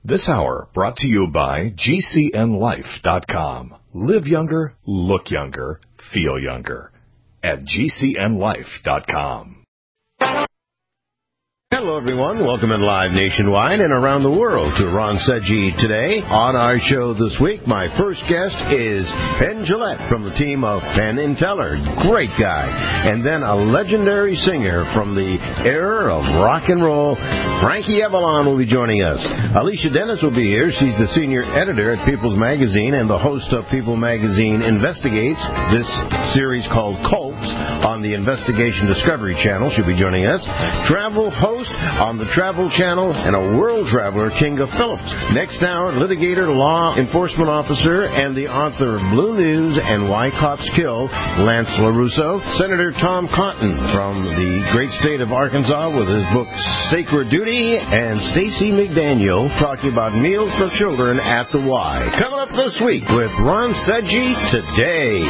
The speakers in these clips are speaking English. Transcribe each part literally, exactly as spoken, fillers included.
This hour brought to you by G C N life dot com. Live younger, look younger, feel younger at G C N life dot com. Hello, everyone. Welcome in live nationwide and around the world to Ron Sedgy today. On our show this week, my first guest is Penn Jillette from the team of Penn and Teller. Great guy. And then a legendary singer from the era of rock and roll, Frankie Avalon, will be joining us. Alicia Dennis will be here. She's the senior editor at People's Magazine and the host of People Magazine Investigates, this series called Cults on the Investigation Discovery Channel. She'll be joining us. Travel host on the Travel Channel and a world traveler, Kinga Phillips. Next hour, litigator, law enforcement officer, and the author of Blue News and Why Cops Kill, Lance LaRusso. Senator Tom Cotton from the great state of Arkansas with his book Sacred Duty, and Stacey McDaniel talking about meals for children at the Y. Coming up this week with Ron Sedgy Today.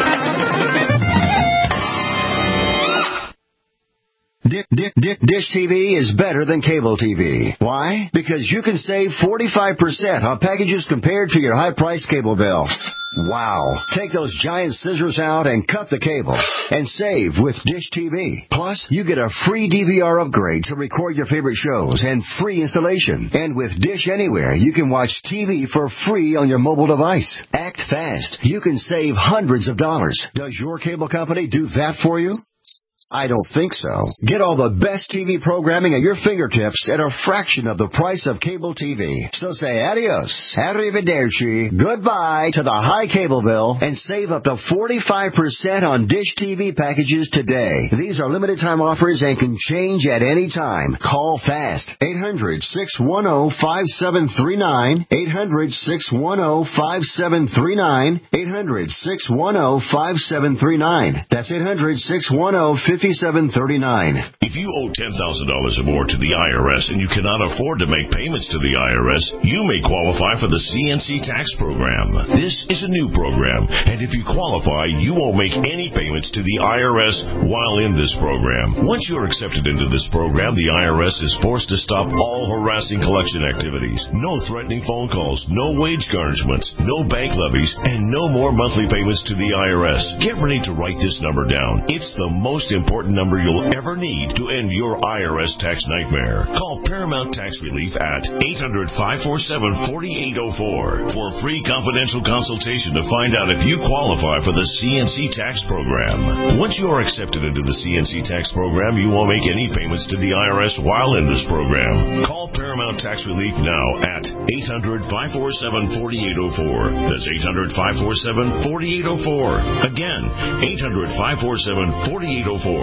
Dick, Dick, Dick, Dish T V is better than cable T V. Why? Because you can save forty-five percent on packages compared to your high-priced cable bill. Wow. Take those giant scissors out and cut the cable and save with Dish T V. Plus, you get a free D V R upgrade to record your favorite shows and free installation. And with Dish Anywhere, you can watch T V for free on your mobile device. Act fast. You can save hundreds of dollars. Does your cable company do that for you? I don't think so. Get all the best T V programming at your fingertips at a fraction of the price of cable T V. So say adios, arrivederci, goodbye to the high cable bill and save up to forty-five percent on Dish T V packages today. These are limited time offers and can change at any time. Call fast. eight hundred, six one zero, five seven three nine. eight hundred, six one zero, five seven three nine. eight hundred, six one zero, five seven three nine. That's eight hundred, six one zero, five seven three nine. If you owe ten thousand dollars or more to the I R S and you cannot afford to make payments to the I R S, you may qualify for the C N C tax program. This is a new program, and if you qualify, you won't make any payments to the I R S while in this program. Once you're accepted into this program, the I R S is forced to stop all harassing collection activities. No threatening phone calls, no wage garnishments, no bank levies, and no more monthly payments to the I R S. Get ready to write this number down. It's the most important important number you'll ever need to end your I R S tax nightmare. Call Paramount Tax Relief at eight hundred, five four seven, four eight zero four for a free confidential consultation to find out if you qualify for the C N C tax program. Once you are accepted into the C N C tax program, you won't make any payments to the I R S while in this program. Call Paramount Tax Relief now at eight hundred, five four seven, four eight zero four. That's eight hundred, five four seven, four eight zero four. Again, eight hundred, five four seven, four eight zero four.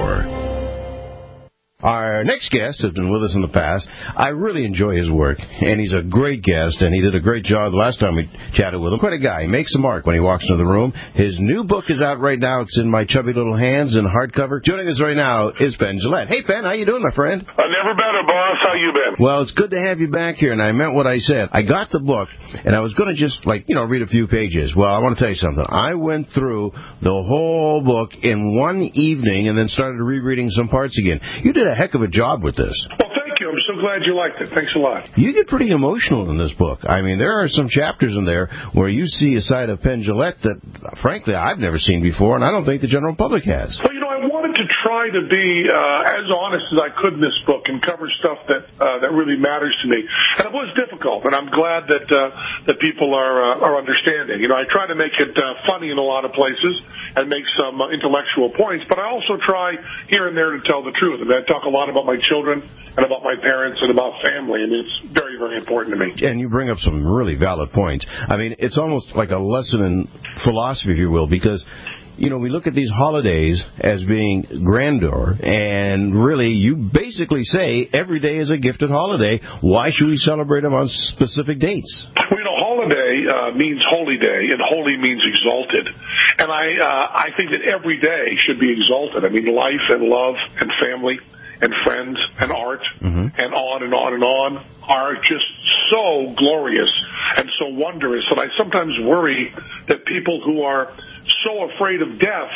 Our next guest has been with us in the past. I really enjoy his work, and he's a great guest, and he did a great job the last time we chatted with him. Quite a guy. He makes a mark when he walks into the room. His new book is out right now. It's in my chubby little hands in hardcover. Joining us right now is Penn Jillette. Hey, Penn, how you doing, my friend? Uh, never better, boss. How you been? Well, it's good to have you back here, and I meant what I said. I got the book, and I was going to just, like, you know, read a few pages. Well, I want to tell you something. I went through the whole book in one evening and then started rereading some parts again. You did a heck of a job with this. Well, thank you. I'm so glad you liked it. Thanks a lot. You get pretty emotional in this book. I mean, there are some chapters in there where you see a side of Penn Jillette that, frankly, I've never seen before, and I don't think the general public has. Well, you know, I wanted to try to be uh, as honest as I could in this book and cover stuff that uh, that really matters to me. And it was difficult, and I'm glad that uh, that people are uh, are understanding. You know, I try to make it uh, funny in a lot of places and make some uh, intellectual points, but I also try here and there to tell the truth. I mean, I talk a lot about my children and about my parents and about family, and it's very, very important to me. And you bring up some really valid points. I mean, it's almost like a lesson in philosophy, if you will, because, you know, we look at these holidays as being grandeur, and really, you basically say every day is a gifted holiday. Why should we celebrate them on specific dates? Well, you know, holiday uh, means holy day, and holy means exalted. And I, uh, I think that every day should be exalted. I mean, life and love and family and friends and art mm-hmm. and on and on and on are just so glorious and so wondrous. And I sometimes worry that people who are so afraid of death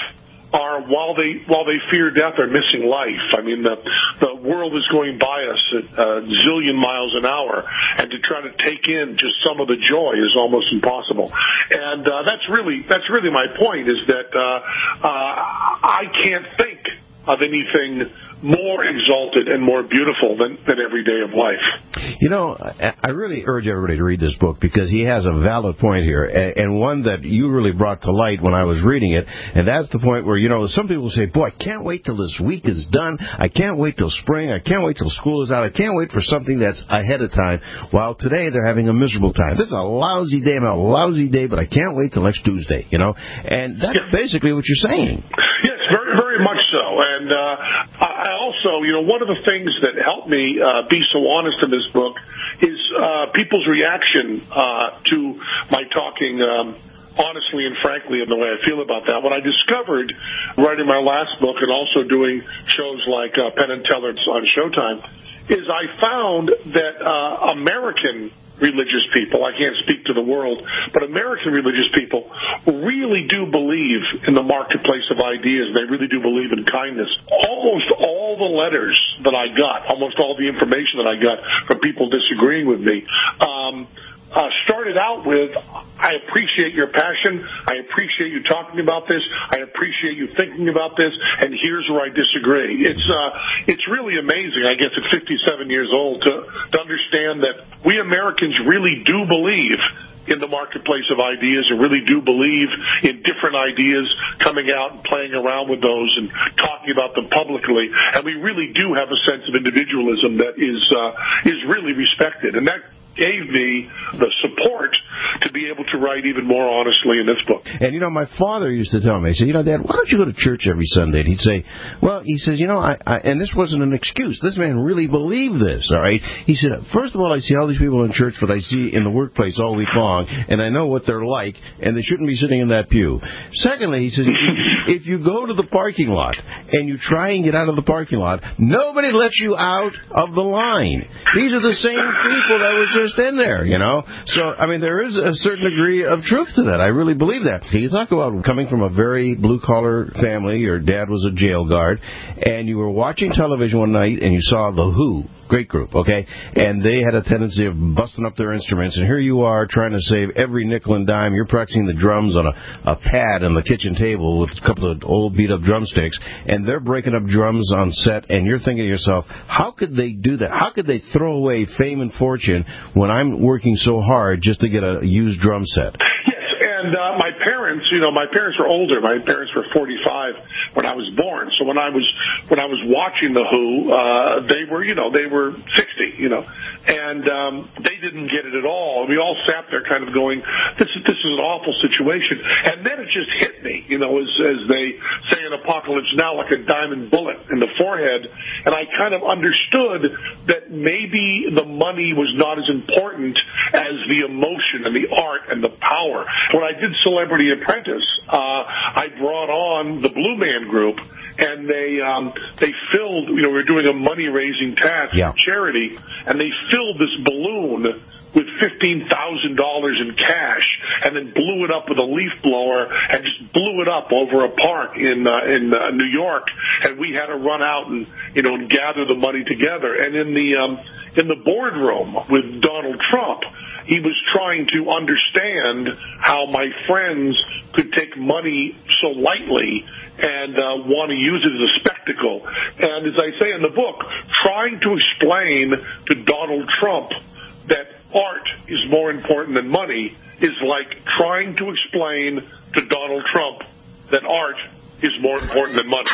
are, while they while they fear death, are missing life. I mean, the the world is going by us at a zillion miles an hour, and to try to take in just some of the joy is almost impossible. And uh, that's really that's really my point, is that uh, uh, I can't think of anything more exalted and more beautiful than, than every day of life. You know, I really urge everybody to read this book, because he has a valid point here, and one that you really brought to light when I was reading it, and that's the point where, you know, some people say, boy, I can't wait till this week is done, I can't wait till spring, I can't wait till school is out, I can't wait for something that's ahead of time, while today they're having a miserable time. This is a lousy day, I'm a lousy day, but I can't wait till next Tuesday, you know, and that's yeah. basically what you're saying. Yes, very, very much so, and uh, I also, you know, one of the things that helped me uh, be so honest in this book is uh, people's reaction uh, to my talking um, honestly and frankly in the way I feel about that. What I discovered writing my last book and also doing shows like uh, Penn and Teller on Showtime is I found that uh, American religious people, I can't speak to the world, but American religious people really do believe in the marketplace of ideas. They really do believe in kindness. Almost all the letters that I got, almost all the information that I got from people disagreeing with me, um, Uh, started out with, I appreciate your passion, I appreciate you talking about this, I appreciate you thinking about this, and here's where I disagree. It's uh, it's really amazing, I guess at fifty-seven years old, to, to understand that we Americans really do believe in the marketplace of ideas and really do believe in different ideas, coming out and playing around with those and talking about them publicly. And we really do have a sense of individualism that is uh, is really respected. And that gave me the support to be able to write even more honestly in this book. And, you know, my father used to tell me, he said, you know, Dad, why don't you go to church every Sunday? And he'd say, well, he says, you know, I, I and this wasn't an excuse. This man really believed this, all right? He said, first of all, I see all these people in church that I see in the workplace all week long, and I know what they're like, and they shouldn't be sitting in that pew. Secondly, he says, if you go to the parking lot and you try and get out of the parking lot, nobody lets you out of the line. These are the same people that were just in there, you know. So, I mean, there is a certain degree of truth to that. I really believe that. You talk about coming from a very blue-collar family. Your dad was a jail guard, and you were watching television one night, and you saw The Who. Great group, okay? And they had a tendency of busting up their instruments, and here you are trying to save every nickel and dime. You're practicing the drums on a, a pad on the kitchen table with a couple of old beat-up drumsticks, and they're breaking up drums on set, and you're thinking to yourself, how could they do that? How could they throw away fame and fortune when I'm working so hard just to get a used drum set? And uh, my parents, you know, my parents were older. My parents were forty-five when I was born. So when I was when I was watching The Who, uh, they were, you know, they were sixty, you know, and um, they didn't get it at all. We all sat there, kind of going, "This is this is an awful situation." And then it just hit me, you know, as as they say in Apocalypse Now, like a diamond bullet in the forehead. And I kind of understood that maybe the money was not as important as the emotion and the art and the power. When I did Celebrity Apprentice, uh, I brought on the Blue Man Group, and they um, they filled, you know, we were doing a money-raising task yeah. charity, and they filled this balloon with fifteen thousand dollars in cash, and then blew it up with a leaf blower and just blew it up over a park in uh, in uh, New York. And we had to run out and, you know, and gather the money together. And in the um, in the boardroom with Donald Trump, he was trying to understand how my friends could take money so lightly and uh, want to use it as a spectacle. And as I say in the book, trying to explain to Donald Trump that art is more important than money is like trying to explain to Donald Trump that art is more important than money.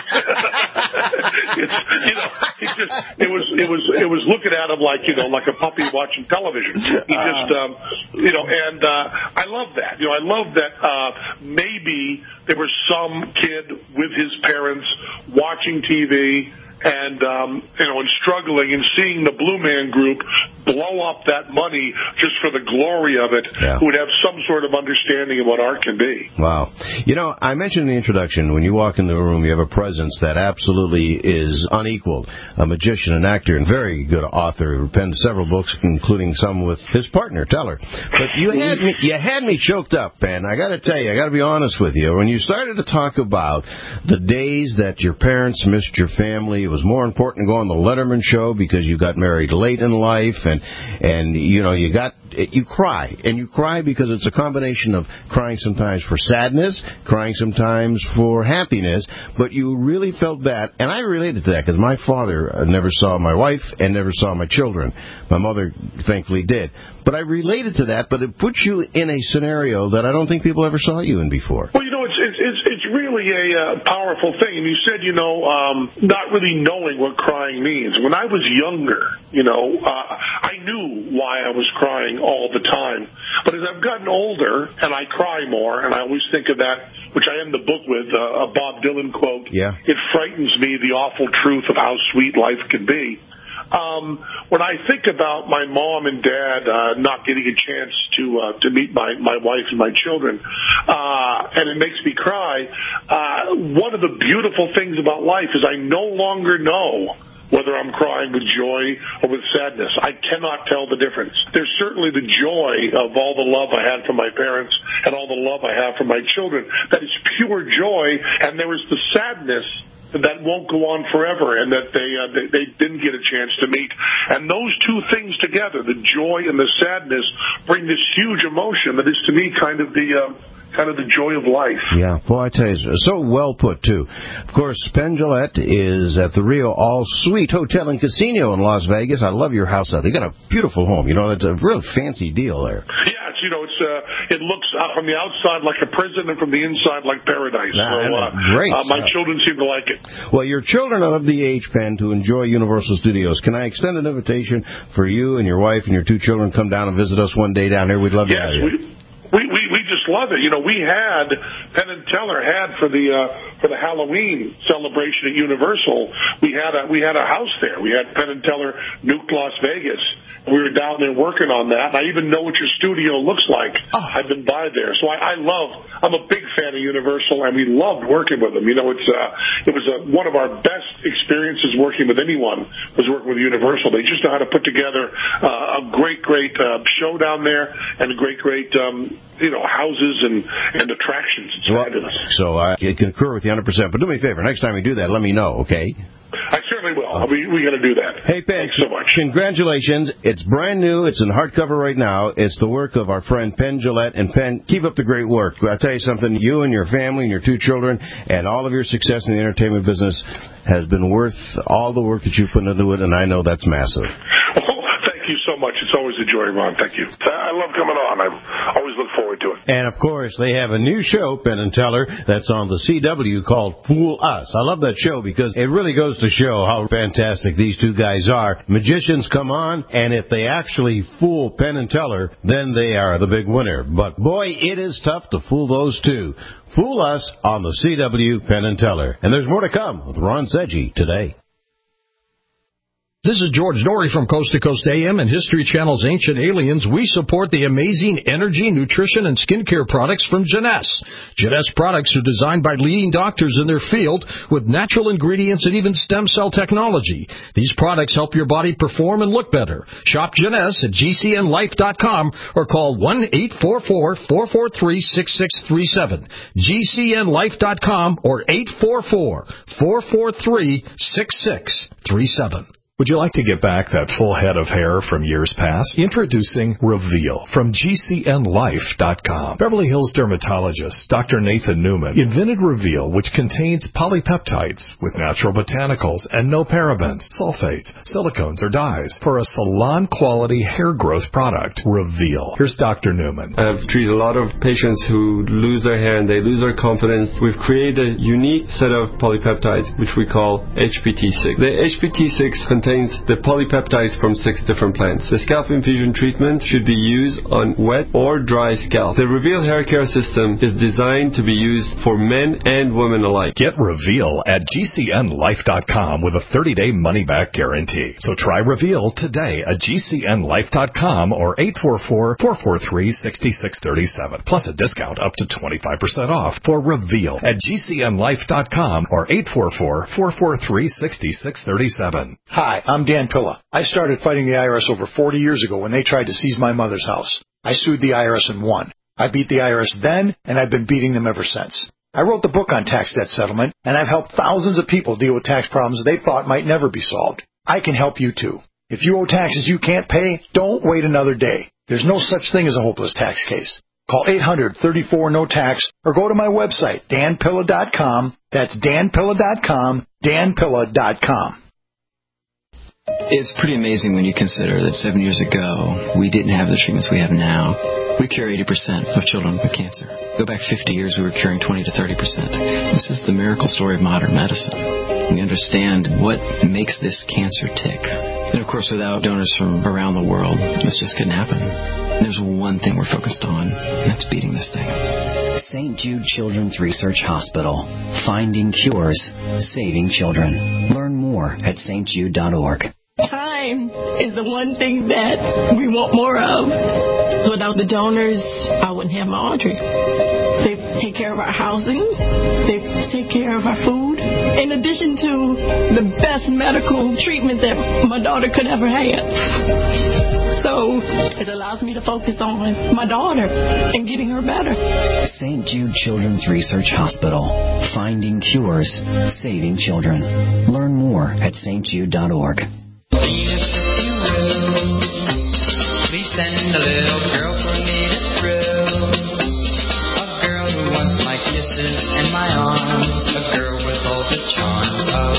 It's, you know, it just it was it was it was looking at him like, you know, like a puppy watching television. He just um, you know, and uh, I love that. You know, I love that uh, maybe there was some kid with his parents watching T V, and um, you know, and struggling, and seeing the Blue Man Group blow up that money just for the glory of it, yeah. who would have some sort of understanding of what art can be. Wow. You know, I mentioned in the introduction, when you walk into a room, you have a presence that absolutely is unequaled. A magician, an actor, and very good author who penned several books, including some with his partner, Teller. But you had me, you had me choked up, and I got to tell you, I got to be honest with you. When you started to talk about the days that your parents missed your family, it was more important to go on the Letterman show because you got married late in life, and and you know you got you cry, and you cry because it's a combination of crying sometimes for sadness, crying sometimes for happiness, but you really felt bad, and I related to that because my father never saw my wife and never saw my children. My mother thankfully did, but I related to that. But it puts you in a scenario that I don't think people ever saw you in before. Well, you know, it's it's it's, it's really a uh, powerful thing. And you said, you know, um, not really knowing what crying means. When I was younger, you know, uh, I knew why I was crying all the time. But as I've gotten older and I cry more, and I always think of that, which I end the book with, uh, a Bob Dylan quote. Yeah. It frightens me, the awful truth of how sweet life can be. Um, when I think about my mom and dad uh, not getting a chance to uh, to meet my, my wife and my children, uh, and it makes me cry, uh, one of the beautiful things about life is I no longer know whether I'm crying with joy or with sadness. I cannot tell the difference. There's certainly the joy of all the love I had from my parents and all the love I have from my children. That is pure joy, and there is the sadness that won't go on forever, and that they, uh, they they didn't get a chance to meet. And those two things together, the joy and the sadness, bring this huge emotion that is to me kind of the uh, kind of the joy of life. Yeah, boy, I tell you, so well put too. Of course, Penn Jillette is at the Rio All Suite Hotel and Casino in Las Vegas. I love your house out there. You got a beautiful home. You know, it's a real fancy deal there. Yeah, it's, you know, it's uh, it looks uh, from the outside like a prison, and from the inside like paradise. Nah, so, uh, great. Uh, my stuff. children seem to like it. Well, your children are of the age, Penn, to enjoy Universal Studios. Can I extend an invitation for you and your wife and your two children to come down and visit us one day down here? We'd love to Yes, have you. we, we we we just love it. You know, we had Penn and Teller had for the uh, for the Halloween celebration at Universal. We had a we had a house there. We had Penn and Teller Nuke Las Vegas. We were down there working on that. I even know what your studio looks like. Oh. I've been by there, so I, I love. I'm a big fan of Universal, and we loved working with them. You know, it's uh, it was a, one of our best experiences working with anyone was working with Universal. They just know how to put together uh, a great, great uh, show down there, and a great, great um, you know houses and and attractions. It's well, fabulous. So I concur with you one hundred percent. But do me a favor. Next time you do that, let me know, okay? I certainly will. Okay. We, we're going to do that. Hey, Penn, thanks so much. Congratulations. It's brand new. It's in hardcover right now. It's the work of our friend Penn Jillette. And, Penn, keep up the great work. I'll tell you something. You and your family and your two children and all of your success in the entertainment business has been worth all the work that you put into it, and I know that's massive. Thank you so much. It's always a joy, Ron. Thank you. I love coming on. I always look forward to it. And, of course, they have a new show, Penn and Teller, that's on the C W called Fool Us. I love that show because it really goes to show how fantastic these two guys are. Magicians come on, and if they actually fool Penn and Teller, then they are the big winner. But, boy, it is tough to fool those two. Fool Us on the C W Penn and Teller. And there's more to come with Ron Seggi today. This is George Norrie from Coast to Coast A M and History Channel's Ancient Aliens. We support the amazing energy, nutrition, and skincare products from Jeunesse. Jeunesse products are designed by leading doctors in their field with natural ingredients and even stem cell technology. These products help your body perform and look better. Shop Jeunesse at G C N life dot com or call one eight four four, four four three, six six three seven. G C N life dot com or eight four four, four four three, six six three seven. Would you like to get back that full head of hair from years past? Introducing Reveal from G C N life dot com. Beverly Hills dermatologist Doctor Nathan Newman invented Reveal, which contains polypeptides with natural botanicals and no parabens, sulfates, silicones, or dyes for a salon-quality hair growth product. Reveal. Here's Doctor Newman. I've treated a lot of patients who lose their hair and they lose their confidence. We've created a unique set of polypeptides, which we call H P T six. The H P T six contains contains the polypeptides from six different plants. The scalp infusion treatment should be used on wet or dry scalp. The Reveal hair care system is designed to be used for men and women alike. Get Reveal at G C N life dot com with a thirty-day money-back guarantee. So try Reveal today at G C N life dot com or eight four four, four four three, six six three seven, plus a discount up to twenty-five percent off for Reveal at G C N life dot com or eight four four, four four three, six six three seven. Hi, I'm Dan Pilla. I started fighting the I R S over forty years ago when they tried to seize my mother's house. I sued the I R S and won. I beat the I R S then, and I've been beating them ever since. I wrote the book on tax debt settlement, and I've helped thousands of people deal with tax problems they thought might never be solved. I can help you too. If you owe taxes you can't pay, don't wait another day. There's no such thing as a hopeless tax case. Call eight hundred, thirty-four, no tax or go to my website, dan pilla dot com. That's dan pilla dot com, dan pilla dot com. It's pretty amazing when you consider that seven years ago, we didn't have the treatments we have now. We cure eighty percent of children with cancer. Go back fifty years, we were curing twenty to thirty percent. This is the miracle story of modern medicine. We understand what makes this cancer tick. And, of course, without donors from around the world, this just couldn't happen. And there's one thing we're focused on, and that's beating this thing. Saint Jude Children's Research Hospital. Finding cures, saving children. Learn more at s t jude dot org. Time is the one thing that we want more of. Without the donors, I wouldn't have my Audrey. They take care of our housing. They take care of our food. In addition to the best medical treatment that my daughter could ever have. So it allows me to focus on my daughter and getting her better. Saint Jude Children's Research Hospital. Finding cures, saving children. Learn more at s t jude dot org. Please, if you will, please send a little girl for me to thrill. A girl who wants my kisses and my arms. A girl with all the charms of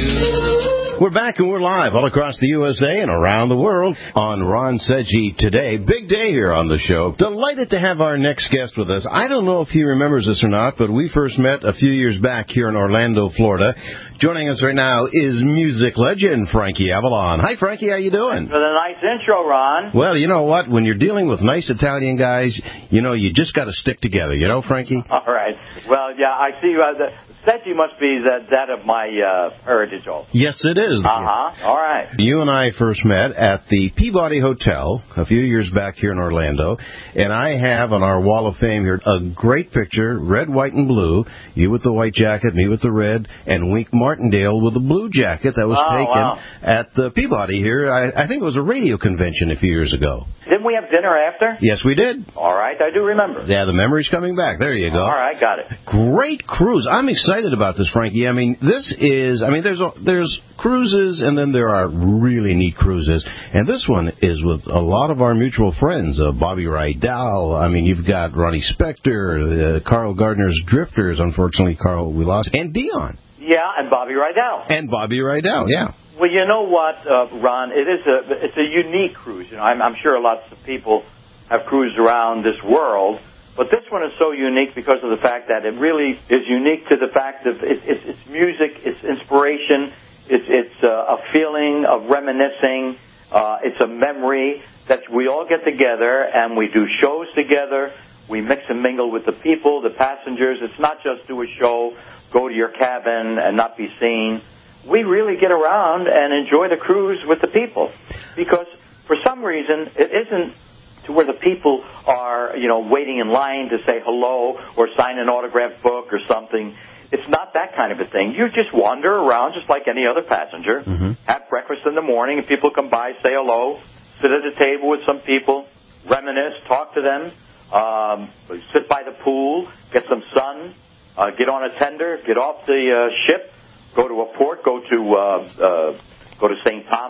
you. We're back and we're live all across the U S A and around the world on Ron Seggi Today. Big day here on the show. Delighted to have our next guest with us. I don't know if he remembers us or not, but we first met a few years back here in Orlando, Florida. Joining us right now is music legend Frankie Avalon. Hi, Frankie. How you doing? Thanks for the nice intro, Ron. Well, you know what? When you're dealing with nice Italian guys, you know, you just got to stick together. You know, Frankie? All right. Well, yeah, I see you as a... Seggi must be that, that of my uh, heritage also. Yes, it is. Uh-huh. All right. You and I first met at the Peabody Hotel a few years back here in Orlando, and I have on our wall of fame here a great picture, red, white, and blue, you with the white jacket, me with the red, and Wink Martindale with the blue jacket that was oh, taken wow. at the Peabody here. I, I think it was a radio convention a few years ago. Didn't we have dinner after? Yes, we did. All right, I do remember. Yeah, the memory's coming back. There you go. All right, got it. Great cruise. I'm excited about this, Frankie. I mean, this is, I mean, there's a, there's cruises, and then there are really neat cruises. And this one is with a lot of our mutual friends, uh, Bobby Rydell. I mean, you've got Ronnie Spector, uh, Carl Gardner's Drifters. Unfortunately, Carl, we lost. And Dion. Yeah, and Bobby Rydell. And Bobby Rydell, yeah. Well, you know what, uh, Ron? It is a it's a unique cruise. You know, I'm, I'm sure lots of people have cruised around this world, but this one is so unique because of the fact that it really is unique to the fact of it, it, it's music, it's inspiration, it's it's uh, a feeling of reminiscing, uh, it's a memory that we all get together and we do shows together. We mix and mingle with the people, the passengers. It's not just do a show, go to your cabin and not be seen. We really get around and enjoy the cruise with the people because for some reason it isn't to where the people are, you know, waiting in line to say hello or sign an autographed book or something. It's not that kind of a thing. You just wander around just like any other passenger, mm-hmm. have breakfast in the morning, and people come by, say hello, sit at a table with some people, reminisce, talk to them, um, sit by the pool, get some sun, uh, get on a tender, get off the uh, ship, go to a port, go to uh, uh, go to Saint Thomas,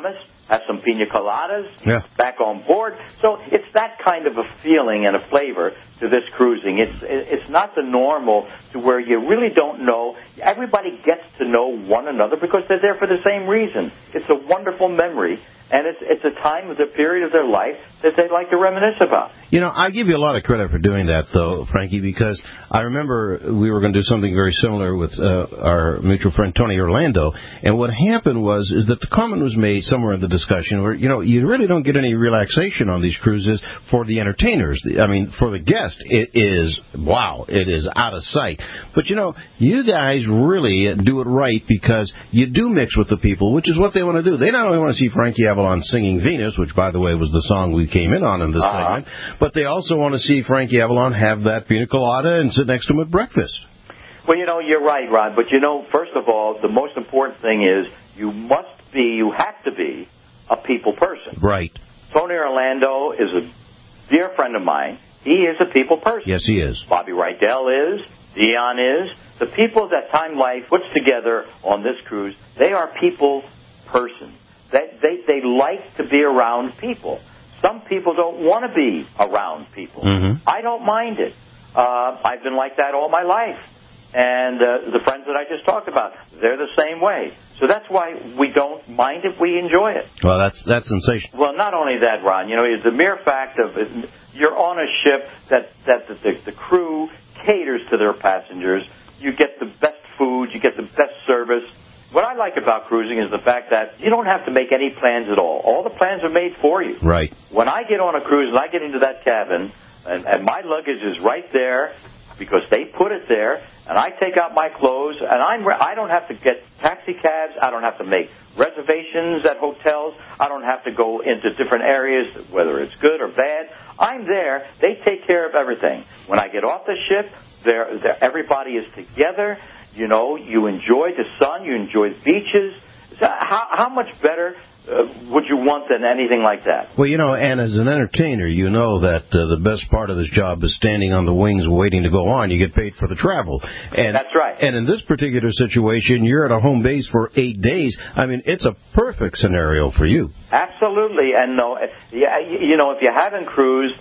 have some pina coladas, yeah. back on board. So it's that kind of a feeling and a flavor to this cruising. It's it's not the normal to where you really don't know. Everybody gets to know one another because they're there for the same reason. It's a wonderful memory, and it's it's a time of the period of their life that they like to reminisce about. You know, I give you a lot of credit for doing that, though, Frankie, because I remember we were going to do something very similar with uh, our mutual friend Tony Orlando, and what happened was is that the comment was made somewhere in the discussion where, you know, you really don't get any relaxation on these cruises for the entertainers. I mean, for the guest, it is, wow, it is out of sight. But, you know, you guys really do it right because you do mix with the people, which is what they want to do. They not only want to see Frankie Avalon singing Venus, which, by the way, was the song we came in on in this uh-huh. segment, but they also want to see Frankie Avalon have that pina colada and sit next to him at breakfast. Well, you know, you're right, Ron. But, you know, first of all, the most important thing is you must be, you have to be a people person. Right. Tony Orlando is a dear friend of mine. He is a people person. Yes, he is. Bobby Rydell is. Dion is. The people that Time Life puts together on this cruise, they are people persons. They, they, they like to be around people. Some people don't want to be around people. Mm-hmm. I don't mind it. Uh, I've been like that all my life. And uh, the friends that I just talked about, they're the same way. So that's why we don't mind it. We enjoy it. Well, that's that's sensational. Well, not only that, Ron. You know, it's the mere fact of it, you're on a ship that, that the, the, the crew caters to their passengers. You get the best food. You get the best service. What I like about cruising is the fact that you don't have to make any plans at all. All the plans are made for you. Right. When I get on a cruise and I get into that cabin, and, and my luggage is right there because they put it there, and I take out my clothes, and I'm, I don't have to get taxi cabs. I don't have to make reservations at hotels. I don't have to go into different areas, whether it's good or bad. I'm there. They take care of everything. When I get off the ship, they're, they're, everybody is together. You know, you enjoy the sun, you enjoy the beaches. So how, how much better uh, would you want than anything like that? Well, you know, and as an entertainer, you know that uh, the best part of this job is standing on the wings waiting to go on. You get paid for the travel. And, That's right. And in this particular situation, you're at a home base for eight days. I mean, it's a perfect scenario for you. Absolutely. And, no, yeah, you know, if you haven't cruised,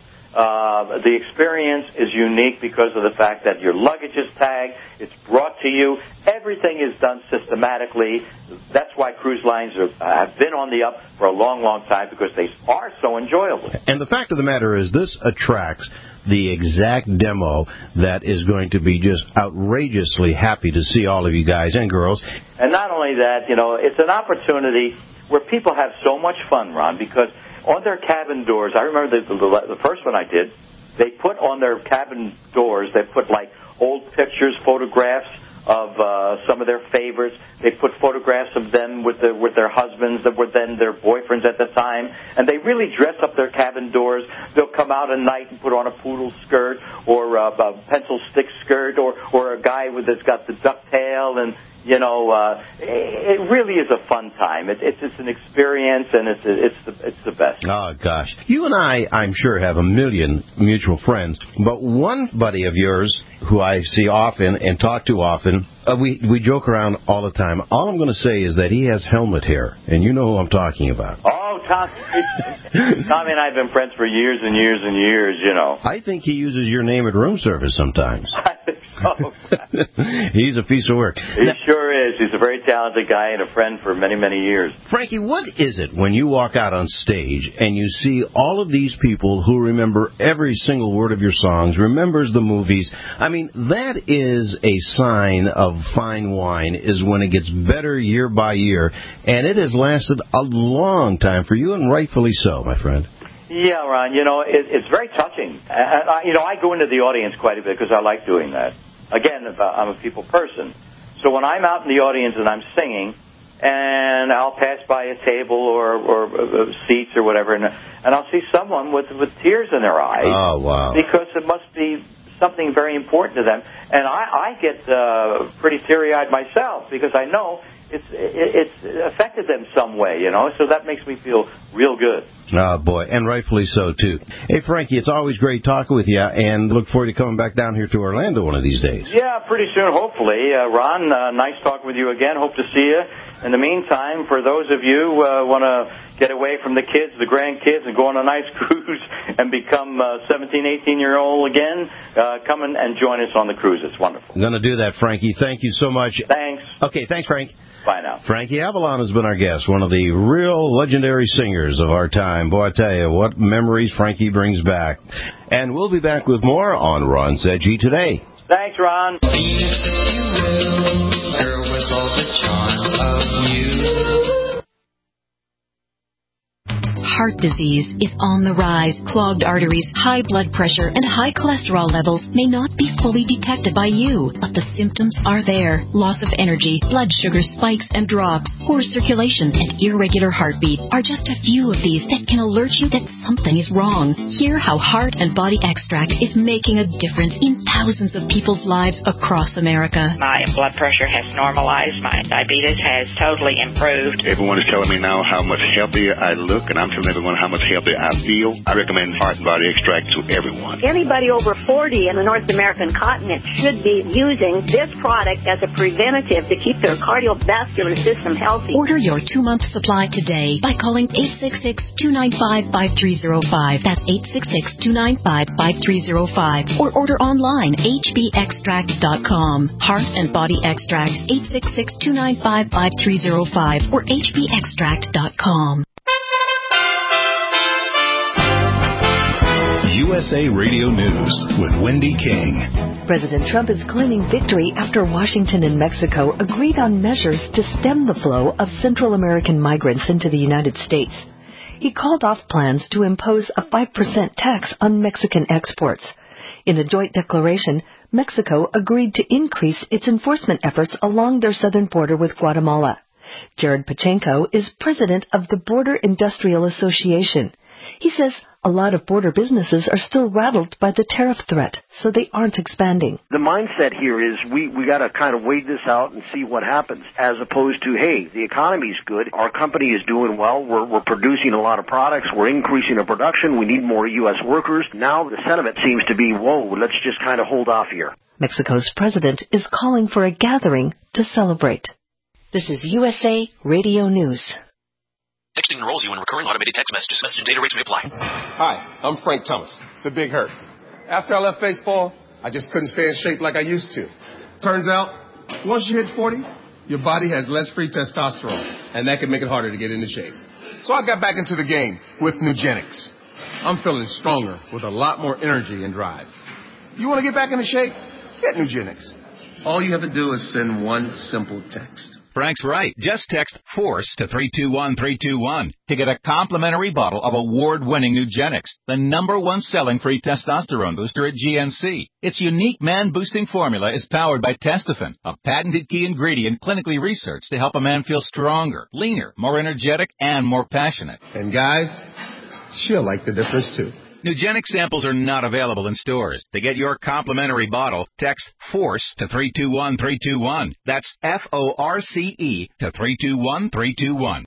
Uh, the experience is unique because of the fact that your luggage is tagged, it's brought to you, everything is done systematically. That's why cruise lines are, have been on the up for a long, long time because they are so enjoyable. And the fact of the matter is this attracts the exact demo that is going to be just outrageously happy to see all of you guys and girls. And not only that, you know, it's an opportunity where people have so much fun, Ron, because on their cabin doors, I remember the, the, the first one I did, they put on their cabin doors, they put like old pictures, photographs of uh, some of their favorites. They put photographs of them with, the, with their husbands that were then their boyfriends at the time. And they really dress up their cabin doors. They'll come out at night and put on a poodle skirt or a, a pencil stick skirt or, or a guy with that's got the ducktail and, you know, uh, it really is a fun time. It, it's it's an experience, and it's it's the it's the best. Oh gosh, you and I, I'm sure, have a million mutual friends, but one buddy of yours who I see often and talk to often, uh, we we joke around all the time. All I'm going to say is that he has helmet hair, and you know who I'm talking about. Oh, Tom, Tommy and I have been friends for years and years and years. You know, I think he uses your name at room service sometimes. Oh, he's a piece of work. He now, sure is. He's a very talented guy and a friend for many, many years. Frankie, what is it when you walk out on stage and you see all of these people who remember every single word of your songs, remembers the movies? I mean, that is a sign of fine wine, is when it gets better year by year, and it has lasted a long time for you, and rightfully so, my friend. Yeah, Ron, you know, it, it's very touching. And I, you know, I go into the audience quite a bit because I like doing that. Again, I'm a people person. So when I'm out in the audience and I'm singing, and I'll pass by a table or, or uh, seats or whatever, and, and I'll see someone with, with tears in their eyes. Oh, wow. Because it must be something very important to them. And I, I get uh, pretty teary-eyed myself because I know it's it, it's affected them some way, you know, so that makes me feel real good. Oh, boy, and rightfully so, too. Hey, Frankie, it's always great talking with you, and look forward to coming back down here to Orlando one of these days. Yeah, pretty soon, hopefully. Uh, Ron, uh, nice talking with you again. Hope to see you. In the meantime, for those of you who uh, want to get away from the kids, the grandkids, and go on a nice cruise and become uh, seventeen, eighteen-year-old again, uh, come in and join us on the cruise. It's wonderful. I'm going to do that, Frankie. Thank you so much. Thanks. Okay, thanks, Frank. Bye now. Frankie Avalon has been our guest, one of the real legendary singers of our time. Boy, I tell you, what memories Frankie brings back. And we'll be back with more on Ron Said G Today. Thanks, Ron. Venus, if you will, girl with all the charms of you. Heart disease is on the rise. Clogged arteries, high blood pressure, and high cholesterol levels may not be fully detected by you, but the symptoms are there. Loss of energy, blood sugar spikes and drops, poor circulation, and irregular heartbeat are just a few of these that can alert you that something is wrong. Hear how Heart and Body Extract is making a difference in thousands of people's lives across America. My blood pressure has normalized. My diabetes has totally improved. Everyone is telling me now how much healthier I look, and I'm telling everyone how much healthier I feel. I recommend Heart and Body Extract to everyone. Anybody over forty in the North American continent should be using this product as a preventative to keep their cardiovascular system healthy. Order your two-month supply today by calling eight six six, two nine five, five three zero five. That's eight six six, two nine five, five three zero five. Or order online, h b extract dot com. Heart and Body Extract, eight six six, two nine five, five three zero five or h b extract dot com. U S A Radio News with Wendy King. President Trump is claiming victory after Washington and Mexico agreed on measures to stem the flow of Central American migrants into the United States. He called off plans to impose a five percent tax on Mexican exports. In a joint declaration, Mexico agreed to increase its enforcement efforts along their southern border with Guatemala. Jared Pachenko is president of the Border Industrial Association. He says a lot of border businesses are still rattled by the tariff threat, so they aren't expanding. The mindset here is we, we got to kind of wait this out and see what happens, as opposed to, hey, the economy's good, our company is doing well, we're, we're producing a lot of products, we're increasing our production, we need more U S workers. Now the sentiment seems to be, whoa, let's just kind of hold off here. Mexico's president is calling for a gathering to celebrate. This is U S A Radio News. Texting enrolls you in recurring automated text messages. Message and data rates may apply. Hi, I'm Frank Thomas, the Big Hurt. After I left baseball, I just couldn't stay in shape like I used to. Turns out, once you hit forty, your body has less free testosterone, and that can make it harder to get into shape. So I got back into the game with Nugenics. I'm feeling stronger with a lot more energy and drive. You want to get back into shape? Get Nugenics. All you have to do is send one simple text. Frank's right. Just text FORCE to three two one three two one to get a complimentary bottle of award-winning Nugenics, the number one selling free testosterone booster at G N C. Its unique man-boosting formula is powered by Testofen, a patented key ingredient clinically researched to help a man feel stronger, leaner, more energetic, and more passionate. And guys, she'll like the difference too. Nugenic samples are not available in stores. To get your complimentary bottle, text FORCE to three two one three two one. That's F O R C E to three two one three two one.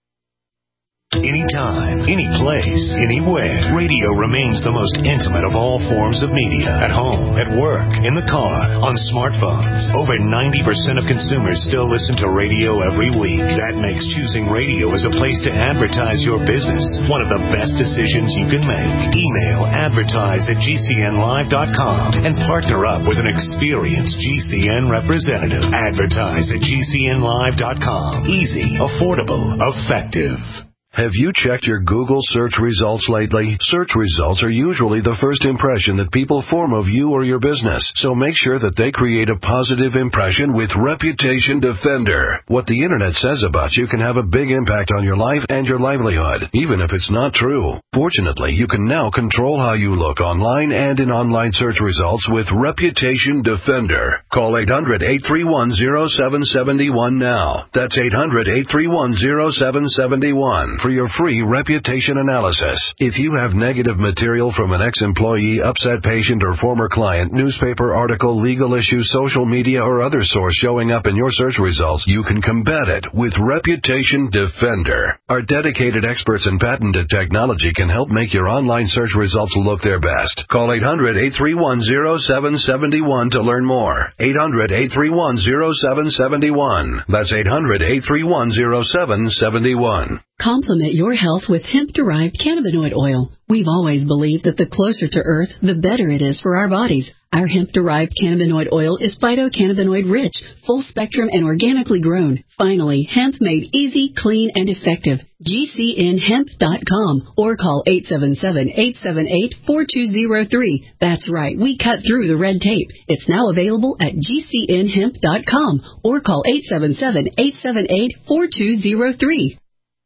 Anytime, any place, anywhere, radio remains the most intimate of all forms of media. At home, at work, in the car, on smartphones. Over ninety percent of consumers still listen to radio every week. That makes choosing radio as a place to advertise your business one of the best decisions you can make. Email advertise at G C N live dot com and partner up with an experienced G C N representative. Advertise at G C N live dot com. Easy, affordable, effective. Have you checked your Google search results lately? Search results are usually the first impression that people form of you or your business, so make sure that they create a positive impression with Reputation Defender. What the Internet says about you can have a big impact on your life and your livelihood, even if it's not true. Fortunately, you can now control how you look online and in online search results with Reputation Defender. Call eight hundred, eight three one, zero seven seven one now. That's eight hundred, eight three one, zero seven seven one. For for your free reputation analysis. If you have negative material from an ex-employee, upset patient, or former client, newspaper article, legal issue, social media, or other source showing up in your search results, you can combat it with Reputation Defender. Our dedicated experts in patented technology can help make your online search results look their best. Call eight hundred, eight three one, zero seven seven one to learn more. eight hundred, eight three one, zero seven seven one. That's eight hundred, eight three one, zero seven seven one. Complement your health with hemp-derived cannabinoid oil. We've always believed that the closer to Earth, the better it is for our bodies. Our hemp-derived cannabinoid oil is phytocannabinoid-rich, full-spectrum, and organically grown. Finally, hemp made easy, clean, and effective. G C N hemp dot com or call eight seven seven, eight seven eight, four two zero three. That's right, we cut through the red tape. It's now available at G C N hemp dot com or call eight seven seven, eight seven eight, four two zero three.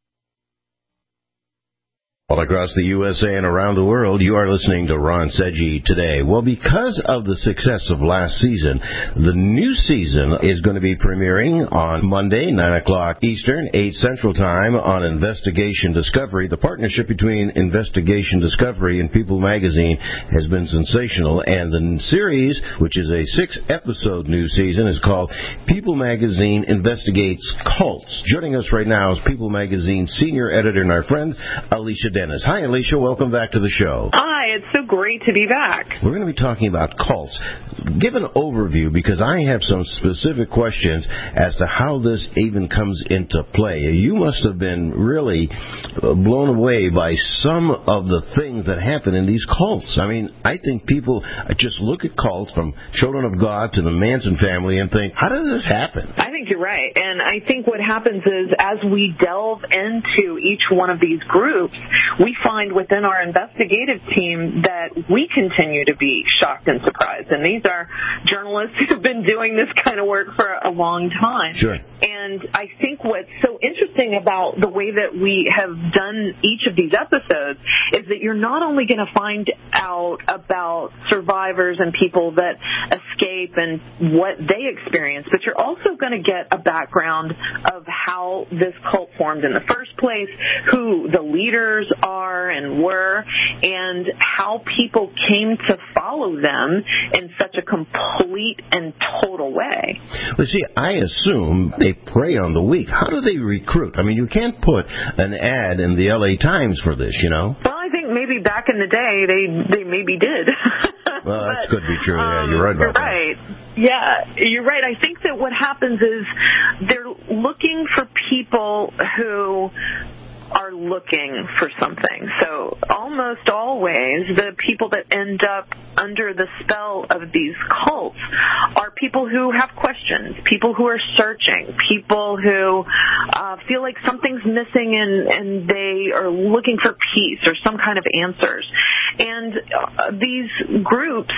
All across the U S A and around the world, you are listening to Ron Seggi Today. Well, because of the success of last season, the new season is going to be premiering on Monday, nine o'clock Eastern, eight Central Time on Investigation Discovery. The partnership between Investigation Discovery and People Magazine has been sensational, and the series, which is a six-episode new season, is called People Magazine Investigates Cults. Joining us right now is People Magazine senior editor and our friend, Alicia Dennis. Hi, Alicia. Welcome back to the show. Hi. It's so great to be back. We're going to be talking about cults. Give an overview, because I have some specific questions as to how this even comes into play. You must have been really blown away by some of the things that happen in these cults. I mean, I think people just look at cults from Children of God to the Manson family and think, how does this happen? I think you're right. And I think what happens is as we delve into each one of these groups, we find within our investigative team that we continue to be shocked and surprised. And these are journalists who've been doing this kind of work for a long time. Sure. And I think what's so interesting about the way that we have done each of these episodes is that you're not only going to find out about survivors and people that escape and what they experience, but you're also going to get a background of how this cult formed in the first place, who the leaders are and were, and how people came to follow them in such a complete and total way. Well, see, I assume they prey on the weak. How do they recruit? I mean, you can't put an ad in the L A Times for this, you know? Well, I think maybe back in the day they they maybe did. Well, that but, could be true. Yeah, um, you're right about you're that. Right. Yeah, you're right. I think that what happens is they're looking for people who are looking for something. So almost always the people that end up under the spell of these cults are people who have questions, people who are searching, people who uh, feel like something's missing and, and they are looking for peace or some kind of answers. And uh, these groups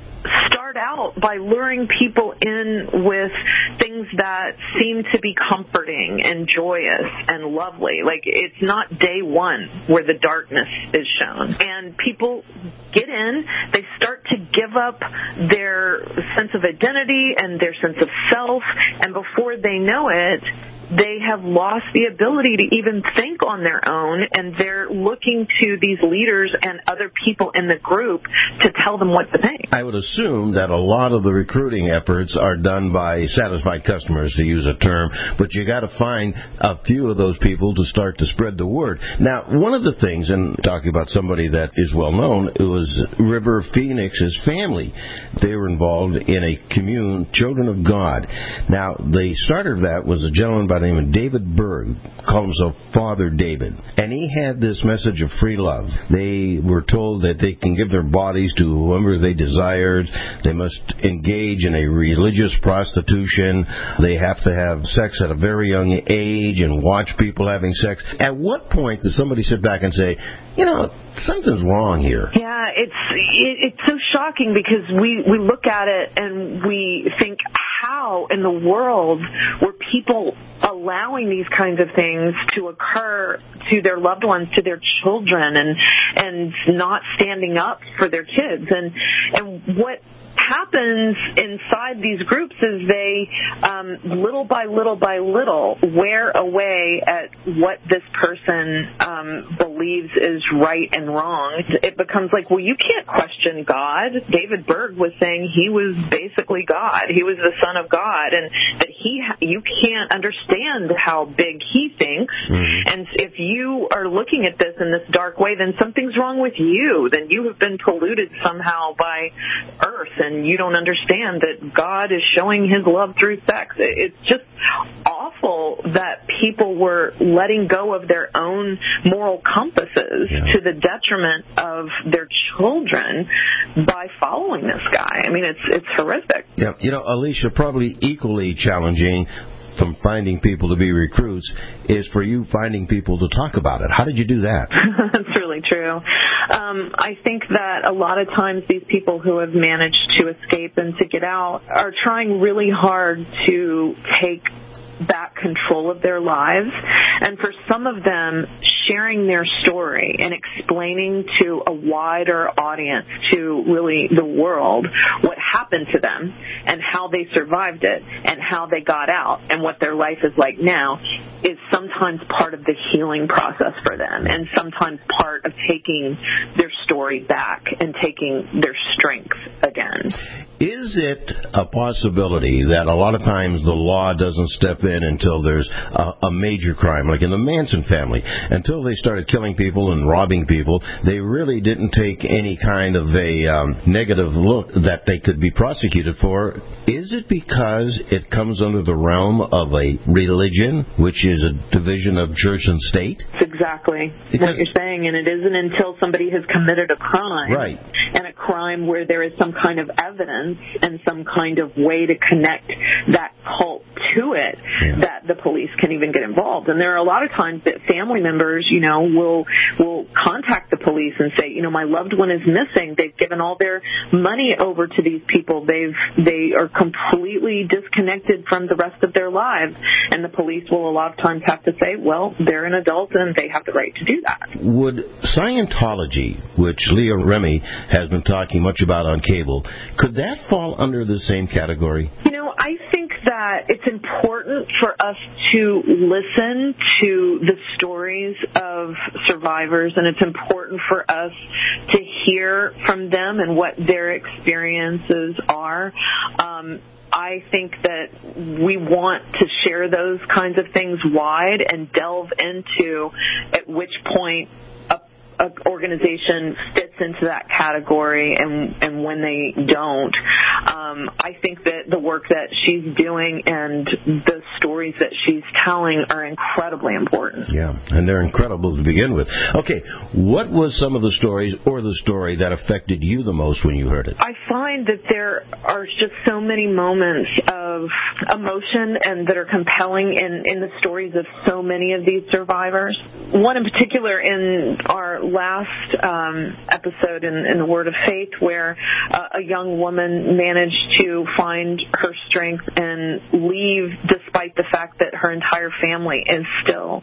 start out by luring people in with things that seem to be comforting and joyous and lovely. Like, it's not day one where the darkness is shown. And people get in, they start to give up their sense of identity and their sense of self, and before they know it, they have lost the ability to even think on their own, and they're looking to these leaders and other people in the group to tell them what to think. I would assume that a lot of the recruiting efforts are done by satisfied customers, to use a term, but you got to find a few of those people to start to spread the word. Now, one of the things, and talking about somebody that is well known, it was River Phoenix's family. They were involved in a commune, Children of God. Now, the starter of that was a gentleman by by the name of David Berg, called himself Father David. And he had this message of free love. They were told that they can give their bodies to whoever they desired. They must engage in a religious prostitution. They have to have sex at a very young age and watch people having sex. At what point does somebody sit back and say, you know, something's wrong here? Yeah, it's it, it's so shocking because we, we look at it and we think, how in the world were people allowing these kinds of things to occur to their loved ones, to their children, and and not standing up for their kids? And and what happens inside these groups is they, um, little by little by little, wear away at what this person um, believes is right and wrong. It becomes like, well, you can't question God. David Berg was saying he was basically God. He was the Son of God, and that he, you can't understand how big he thinks. Mm-hmm. And if you are looking at this in this dark way, then something's wrong with you. Then you have been polluted somehow by earth, and you don't understand that God is showing his love through sex. It's just awful that people were letting go of their own moral compasses yeah. to the detriment of their children by following this guy. I mean, it's it's horrific. Yeah, you know, Alicia, probably equally challenging from finding people to be recruits is for you finding people to talk about it. How did you do that? That's really true. Um, I think that a lot of times these people who have managed to escape and to get out are trying really hard to take back control of their lives. And for some of them, sharing their story and explaining to a wider audience, to really the world, what happened to them and how they survived it and how they got out and what their life is like now is sometimes part of the healing process for them, and sometimes part of taking their story back and taking their strength again. Is it a possibility that a lot of times the law doesn't step in until there's a, a major crime, like in the Manson family? Until they started killing people and robbing people, they really didn't take any kind of a um, negative look that they could be prosecuted for. Is it because it comes under the realm of a religion, which is a division of church and state? That's exactly because what you're saying, and it isn't until somebody has committed a crime, right, and a crime where there is some kind of evidence and some kind of way to connect that cult to it yeah. that the police can even get involved. And there are a lot of times that family members, you know, will will contact the police and say, you know, my loved one is missing. They've given all their money over to these people. They've they are completely disconnected from the rest of their lives. And the police will a lot of times have to say, well, they're an adult and they have the right to do that. Would Scientology, which Leah Remini has been talking much about on cable, could that fall under the same category? You know, I think that it's important for us to listen to the stories of survivors, and it's important for us to hear from them and what their experiences are. Um, I think that we want to share those kinds of things wide and delve into at which point an organization fits into that category and and when they don't. Um, I think that the work that she's doing and the stories that she's telling are incredibly important. Yeah, and they're incredible to begin with. Okay, what was some of the stories or the story that affected you the most when you heard it? I find that there are just so many moments of emotion and that are compelling in, in the stories of so many of these survivors. One in particular in our last um, episode in, in the Word of Faith, where uh, a young woman managed to find her strength and leave despite the fact that her entire family is still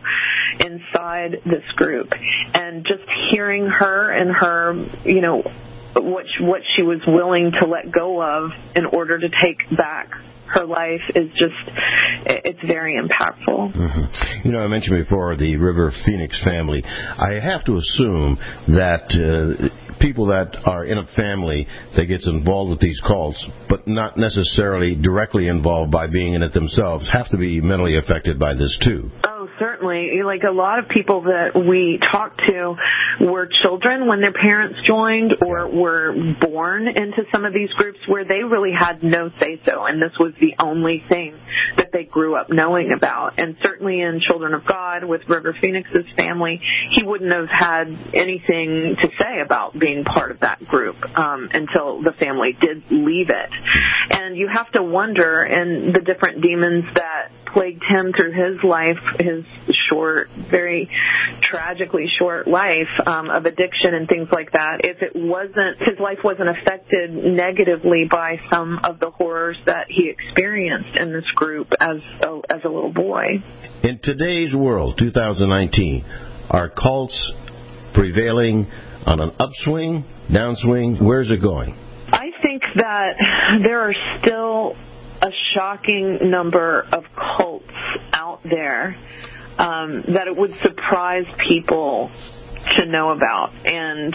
inside this group. And just hearing her and her, you know, what she, what she was willing to let go of in order to take back her life is just, it's very impactful. Mm-hmm. You know, I mentioned before the River Phoenix family. I have to assume that uh, people that are in a family that gets involved with these cults, but not necessarily directly involved by being in it themselves, have to be mentally affected by this too. Oh, certainly. Like a lot of people that we talked to were children when their parents joined or were born into some of these groups where they really had no say-so, and this was the only thing that they grew up knowing about. And certainly in Children of God with River Phoenix's family, he wouldn't have had anything to say about being part of that group um, until the family did leave it. And you have to wonder, and the different demons that plagued him through his life, his short, very tragically short life um, of addiction and things like that, if it wasn't, his life wasn't affected negatively by some of the horrors that he experienced in this group as a, as a little boy. In today's world, two thousand nineteen, are cults prevailing on an upswing, downswing? Where's it going? I think that there are still a shocking number of cults out there um, that it would surprise people to know about. And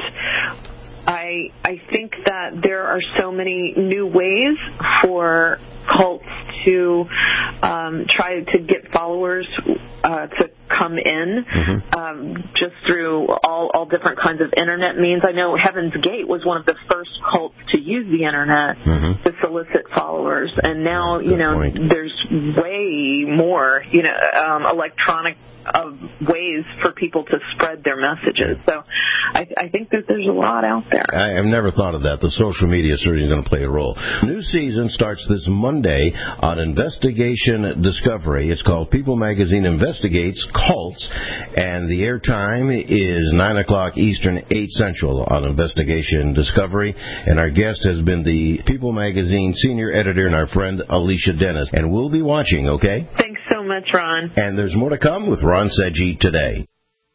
I I think that there are so many new ways for cults to um, try to get followers uh, to come in, mm-hmm. um, just through all, all different kinds of internet means. I know Heaven's Gate was one of the first cults to use the internet mm-hmm. to solicit followers, and now, you know, point. there's way more, you know, um, electronic of ways for people to spread their messages. So I, I think that there's a lot out there. I have never thought of that. The social media is certainly going to play a role. New season starts this Monday on Investigation Discovery. It's called People Magazine Investigates Cults, and the airtime is nine o'clock Eastern, eight Central on Investigation Discovery. And our guest has been the People Magazine senior editor and our friend Alicia Dennis. And we'll be watching, okay? Thanks so much, Ron. And there's more to come with Ron Seggi today.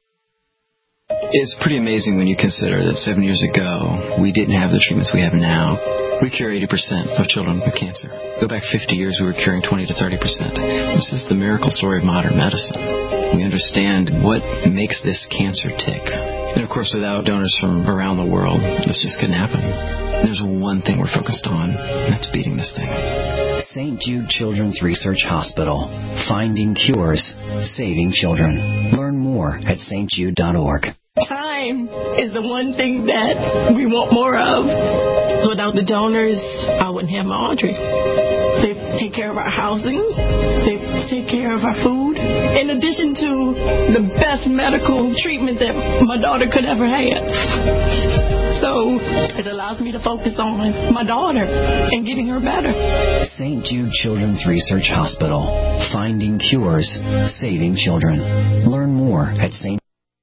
It's pretty amazing when you consider that seven years ago, we didn't have the treatments we have now. We cure eighty percent of children with cancer. Go back fifty years, we were curing twenty to thirty percent. This is the miracle story of modern medicine. We understand what makes this cancer tick. And of course, without donors from around the world, this just couldn't happen. There's one thing we're focused on, and that's beating this thing. Saint Jude Children's Research Hospital. Finding cures, saving children. Learn more at s t jude dot org. Time is the one thing that we want more of. Without the donors, I wouldn't have my Audrey. They take care of our housing. They take care of our food. In addition to the best medical treatment that my daughter could ever have. So it allows me to focus on my daughter and getting her better. Saint Jude Children's Research Hospital. Finding cures, saving children. Learn more at Saint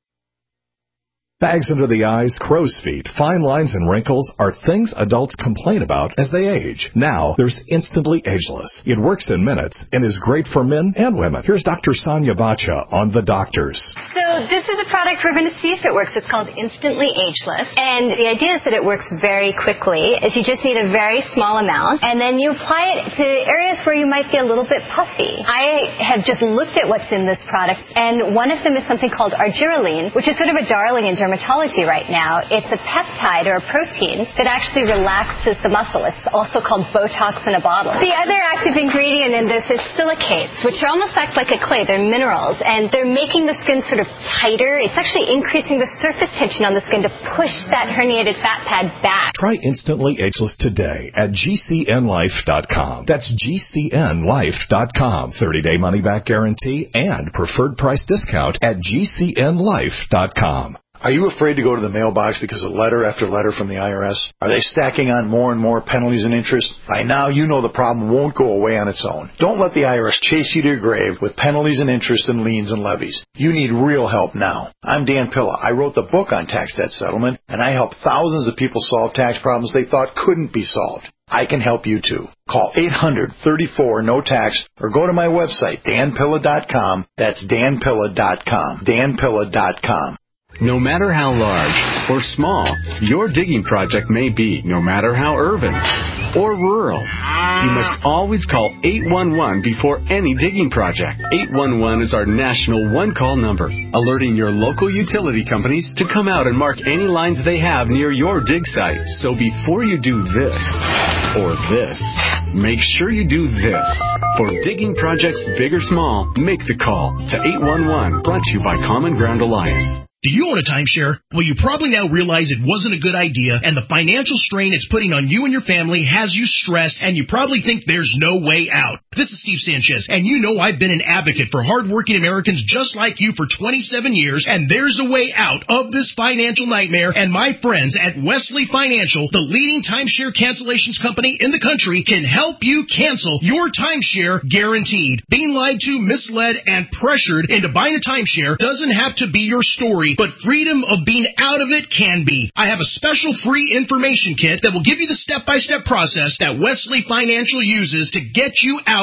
Bags under the eyes, crow's feet, fine lines, and wrinkles are things adults complain about as they age. Now, there's Instantly Ageless. It works in minutes and is great for men and women. Here's Doctor Sonia Bacha on The Doctors. So this is a product we're going to see if it works. It's called Instantly Ageless. And the idea is that it works very quickly. Is you just need a very small amount, and then you apply it to areas where you might be a little bit puffy. I have just looked at what's in this product, and one of them is something called argireline, which is sort of a darling in dermatology right now. It's a peptide or a protein that actually relaxes the muscle. It's also called Botox in a bottle. The other active ingredient in this is silicates, which are almost act like a clay. They're minerals, and they're making the skin sort of tighter. It's actually increasing the surface tension on the skin to push that herniated fat pad back. Try Instantly Ageless today at G C N life dot com. That's G C N life dot com. thirty-day money-back guarantee and preferred price discount at G C N life dot com. Are you afraid to go to the mailbox because of letter after letter from the I R S? Are they stacking on more and more penalties and interest? By now, you know the problem won't go away on its own. Don't let the I R S chase you to your grave with penalties and interest and liens and levies. You need real help now. I'm Dan Pilla. I wrote the book on tax debt settlement, and I help thousands of people solve tax problems they thought couldn't be solved. I can help you too. Call eight hundred, thirty-four, no tax or go to my website, dan pilla dot com. That's dan pilla dot com. dan pilla dot com. No matter how large or small your digging project may be, no matter how urban or rural, you must always call eight one one before any digging project. eight one one is our national one-call number, alerting your local utility companies to come out and mark any lines they have near your dig site. So before you do this or this, make sure you do this. For digging projects big or small, make the call to eight one one, brought to you by Common Ground Alliance. Do you own a timeshare? Well, you probably now realize it wasn't a good idea, and the financial strain it's putting on you and your family has you stressed, and you probably think there's no way out. This is Steve Sanchez, and you know I've been an advocate for hardworking Americans just like you for twenty-seven years, and there's a way out of this financial nightmare, and my friends at Wesley Financial, the leading timeshare cancellations company in the country, can help you cancel your timeshare guaranteed. Being lied to, misled, and pressured into buying a timeshare doesn't have to be your story, but freedom of being out of it can be. I have a special free information kit that will give you the step-by-step process that Wesley Financial uses to get you out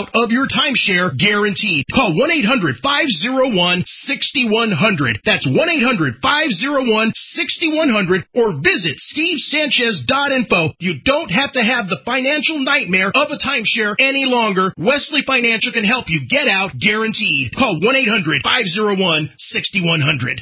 out of your timeshare guaranteed. Call one eight hundred five oh one six one zero zero. That's one eight hundred five oh one six one zero zero or visit steve sanchez dot info. You don't have to have the financial nightmare of a timeshare any longer. Wesley Financial can help you get out guaranteed. Call one eight hundred five oh one six one zero zero.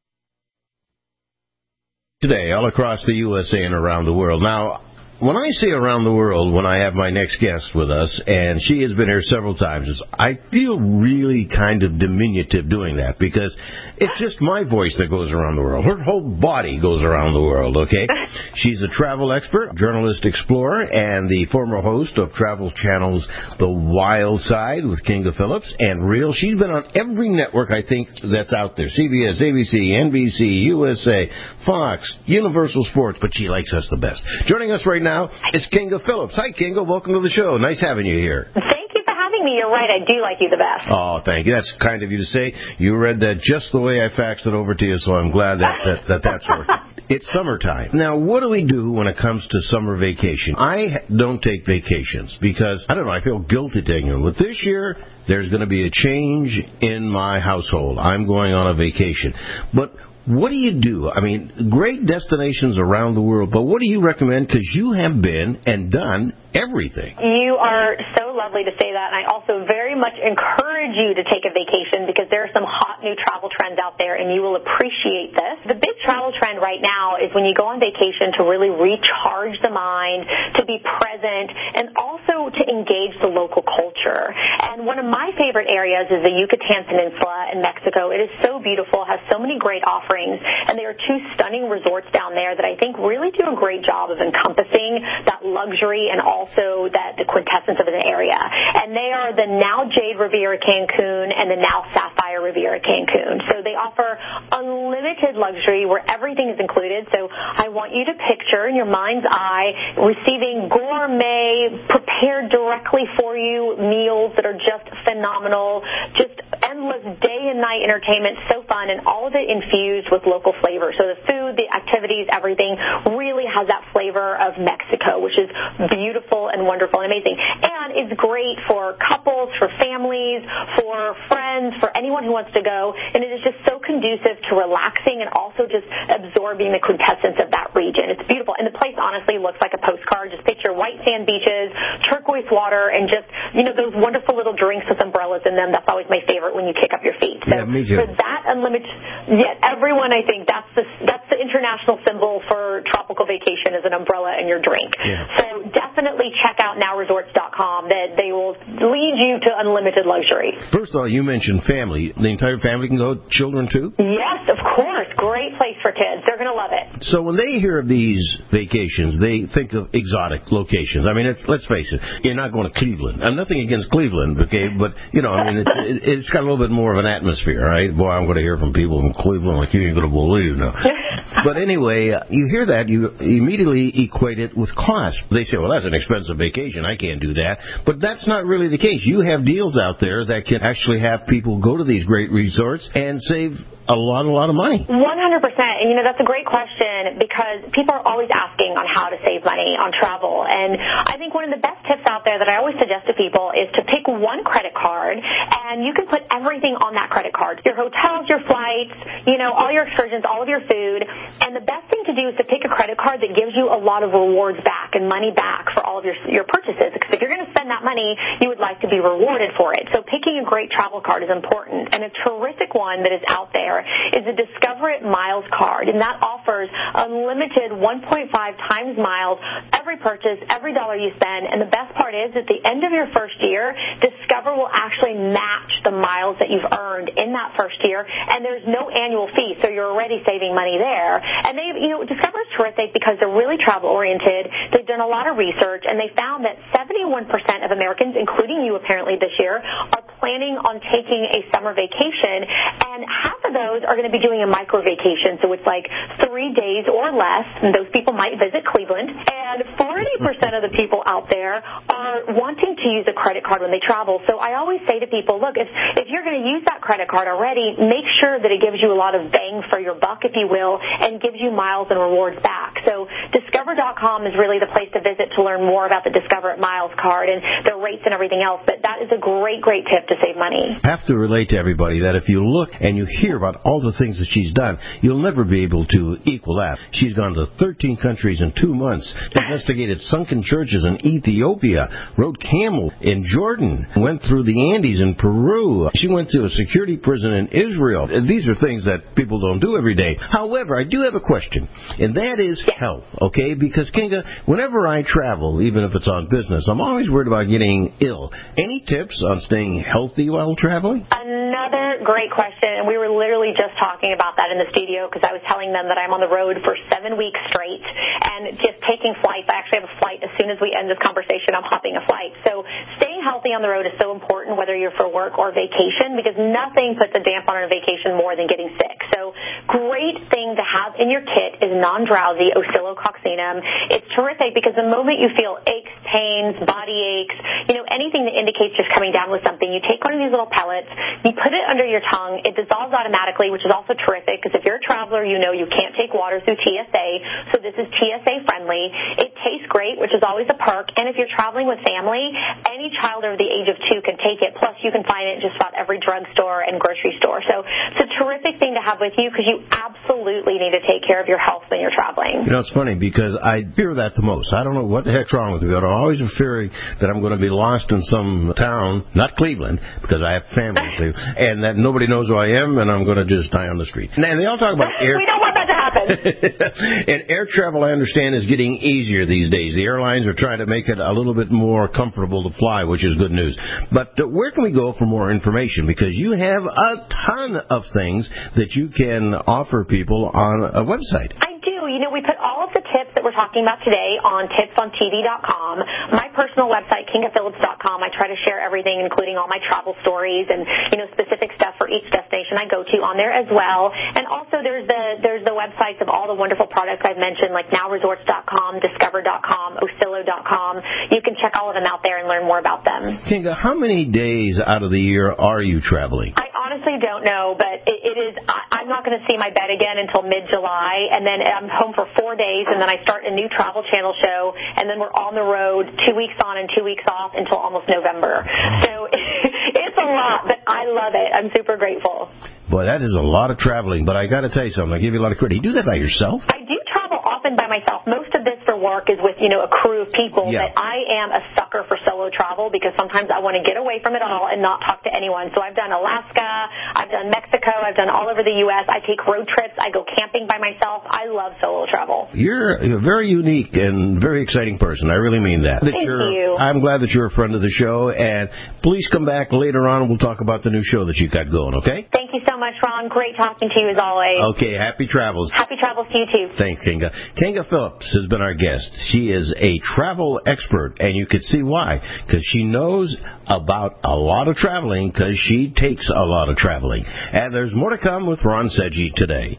Today, all across the U S A and around the world. Now, when I say around the world, when I have my next guest with us, and she has been here several times, I feel really kind of diminutive doing that because it's just my voice that goes around the world. Her whole body goes around the world, okay? She's a travel expert, journalist explorer, and the former host of Travel Channel's The Wild Side with Kinga Phillips and Real. She's been on every network, I think, that's out there. C B S, A B C, N B C, U S A, Fox, Universal Sports, but she likes us the best. Joining us right now now is Kinga Phillips. Hi, Kinga. Welcome to the show. Nice having you here. Thank you for having me. You're right. I do like you the best. Oh, thank you. That's kind of you to say. You read that just the way I faxed it over to you, so I'm glad that, that, that that's working. It's summertime. Now, what do we do when it comes to summer vacation? I don't take vacations because, I don't know, I feel guilty taking them. But this year, there's going to be a change in my household. I'm going on a vacation. But what do you do? I mean, great destinations around the world, but what do you recommend? Because you have been and done everything. You are so lovely to say that, and I also very much encourage you to take a vacation because there are some hot new travel trends out there, and you will appreciate this. The big travel trend right now is when you go on vacation to really recharge the mind, to be present, and also to engage the local culture. And one of my favorite areas is the Yucatan Peninsula in Mexico. It is so beautiful, has so many great offerings, and there are two stunning resorts down there that I think really do a great job of encompassing that luxury and also that the quintessence of an area. And they are the now Jade Riviera Cancun and the now Sapphire Riviera Cancun. So they offer unlimited luxury where everything is included. So I want you to picture in your mind's eye receiving gourmet, prepared directly for you meals that are just phenomenal, just endless day and night entertainment, so fun, and all of it infused with local flavor. So the food, the activities, everything really has that flavor of Mexico, which is beautiful and wonderful and amazing. And it's great for couples, for families, for friends, for anyone who wants to go. And it is just so conducive to relaxing and also just absorbing the quintessence of that region. It's beautiful. And the place honestly looks like a postcard. Just picture white sand beaches, turquoise water, and just, you know, those wonderful little drinks with umbrellas in them. That's always my favorite when you kick up your feet. So yeah, me too. For that unlimited, yeah, everyone, I think that's the, that's the international symbol for tropical vacation is an umbrella and your drink. Yeah. So definitely check out now resorts dot com. That they will lead you to unlimited luxury. First of all, you mentioned family. The entire family can go, children too? Yes, of course. Great place for kids. They're going to love it. So when they hear of these vacations, they think of exotic locations. I mean, it's, let's face it, you're not going to Cleveland. I'm nothing against Cleveland, okay, but, you know, I mean, it's, it's got a little bit more of an atmosphere, right? Boy, I'm going to hear from people in Cleveland like you ain't going to believe, no. But anyway, uh, you hear that, you immediately equate it with cost. They say, well, that's an expensive vacation. I can't do that. But that's not really the case. You have deals out there that can actually have people go to these great resorts and save a lot, a lot of money. one hundred percent. And, you know, that's a great question because people are always asking on how to save money on travel. And I think one of the best tips out there that I always suggest to people is to pick one credit card, and you can put everything on that credit card. Your hotels, your flights, you know, all your excursions, all of your food. And the best thing to do is to pick a credit card that gives you a lot of rewards back and money back for all of your, your purchases. Because if you're going to spend that money, you would like to be rewarded for it. So picking a great travel card is important. And a terrific one that is out there is a Discover It Miles card, and that offers unlimited one point five times miles every purchase, every dollar you spend. And the best part is, at the end of your first year, Discover will actually match the miles that you've earned in that first year, and there's no annual fee, so you're already saving money there. And they, you know, Discover is terrific because they're really travel-oriented. They've done a lot of research, and they found that seventy-one percent of Americans, including you apparently this year, are planning on taking a summer vacation, and half of those are going to be doing a micro vacation, so it's like three days or less, and those people might visit Cleveland, and forty percent of the people out there are wanting to use a credit card when they travel. So I always say to people, look, if, if you're going to use that credit card already, make sure that it gives you a lot of bang for your buck, if you will, and gives you miles and rewards back. So Discover dot com is really the place to visit to learn more about the Discover at Miles card and their rates and everything else, but that is a great, great tip to save money. I have to relate to everybody that if you look and you hear about all the things that she's done, you'll never be able to equal that. She's gone to thirteen countries in two months, investigated sunken churches in Ethiopia, rode camel in Jordan, went through the Andes in Peru. She went to a security prison in Israel. These are things that people don't do every day. However, I do have a question, and that is health, okay? Because, Kinga, whenever I travel, even if it's on business, I'm always worried about getting ill. Any tips on staying healthy while traveling? Another great question, and we were literally just talking about that in the studio because I was telling them that I'm on the road for seven weeks straight and just taking flights. I actually have a flight. As soon as we end this conversation, I'm hopping a flight. So staying healthy on the road is so important, whether you're for work or vacation, because nothing puts a damp on a vacation more than getting sick. So great thing to have in your kit is non-drowsy oscillococcinum. It's terrific because the moment you feel aches, pains, body aches, you know, anything that indicates just coming down with something, you take one of these little pellets, you put it under your tongue, it dissolves automatically, which is also terrific because if you're a traveler, you know you can't take water through T S A, so this is T S A friendly. It tastes great, which is always a perk, and if you're traveling with family, any child over the age of two can take it, plus you can find it in just about every drugstore and grocery store. So it's a terrific thing to have with you because you absolutely need to take care of your health when you're traveling. You know, it's funny because I fear that the most. I don't know what the heck's wrong with me, but I'm always fearing that I'm going to be lost in some town, not Cleveland, because I have family in Cleveland, and that nobody knows who I am, and I'm going to just die on the street. And they all talk about air. We don't want that to happen. And air travel, I understand, is getting easier these days. The airlines are trying to make it a little bit more comfortable to fly, which is good news. But uh, where can we go for more information? Because you have a ton of things that you can offer people on a website. I do. You know, we put all of the tips that we're talking about today on tips on T V dot com. My personal website, kinga phillips dot com, I try to share everything, including all my travel stories and, you know, specific stuff for each destination I go to on there as well. And also there's the there's the websites of all the wonderful products I've mentioned, like now resorts dot com, discover dot com, oscillo dot com. You can check all of them out there and learn more about them. Kinga, how many days out of the year are you traveling? I honestly don't know, but it, it is. I, I'm not going to see my bed again until mid-July, and then I'm home for four days, and then I start a new Travel Channel show, and then we're on the road two weeks on and two weeks off until almost November. So it's a lot, but I love it. I'm super grateful. Boy, that is a lot of traveling, but I got to tell you something. I give you a lot of credit. You do that by yourself? I do travel often by myself. Most of this for work is with, you know, a crew of people, yeah. But I am a sucker for solo travel because sometimes I want to get away from it all and not talk to anyone. So I've done Alaska, I've done Mexico, I've done all over the U S I take road trips, I go camping by myself. I love solo travel. You're a very unique and very exciting person. I really mean that. that Thank you're, you. I'm glad that you're a friend of the show, and please come back later on and we'll talk about the new show that you got going, okay? Thank you so much, Ron. Great talking to you as always. Okay, happy travels. Happy travels to you too. Thanks, Kinga. Kinga Phillips has been our guest. She is a travel expert, and you can see why, because she knows about a lot of traveling, because she takes a lot of traveling. And there's more to come with Ron Seggi today.